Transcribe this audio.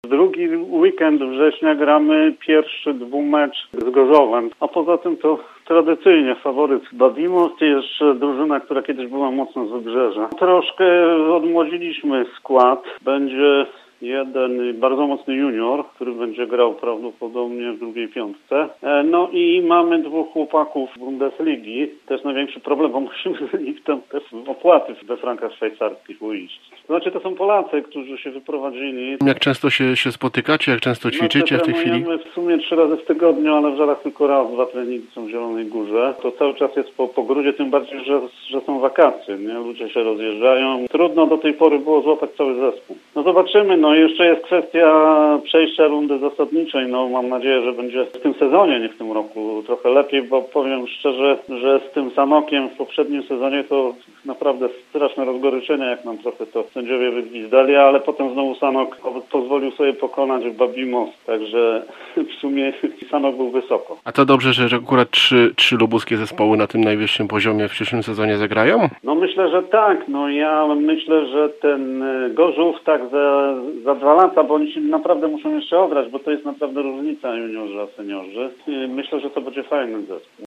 Drugi weekend września gramy pierwszy dwumecz z Gorzowem, a poza tym to tradycyjnie faworyt Babimos i jeszcze drużyna, która kiedyś była mocno z Wybrzeża. Troszkę odmłodziliśmy skład. Będzie jeden bardzo mocny junior, który będzie grał prawdopodobnie w drugiej piątce. No i mamy dwóch chłopaków z Bundesligi. To jest największy problem, bo musimy ich tam też opłaty we frankach szwajcarskich ujść. To znaczy to są Polacy, którzy się wyprowadzili. Jak często się spotykacie, jak często ćwiczycie w tej chwili? Trenujemy w sumie 3 razy w tygodniu, ale w żarach tylko raz, 2 treningi są w Zielonej Górze. To cały czas jest po grudzie, tym bardziej, że są wakacje, nie? Ludzie się rozjeżdżają. Trudno do tej pory było złapać cały zespół. No zobaczymy, jeszcze jest kwestia przejścia rundy zasadniczej. Mam nadzieję, że będzie w tym sezonie, nie w tym roku, trochę lepiej, bo powiem szczerze, że z tym Sanokiem w poprzednim sezonie to naprawdę straszne rozgoryczenia, jak nam trochę to sędziowie wygwizdali, ale potem znowu Sanok pozwolił sobie pokonać Babimos, także w sumie Sanok był wysoko. A to dobrze, że akurat trzy lubuskie zespoły na tym najwyższym poziomie w przyszłym sezonie zagrają? Myślę, że tak. Ja myślę, że ten Gorzów tak za 2 lata, bo oni się naprawdę muszą jeszcze ograć, bo to jest naprawdę różnica juniorzy a seniorzy. Myślę, że to będzie fajny zespół.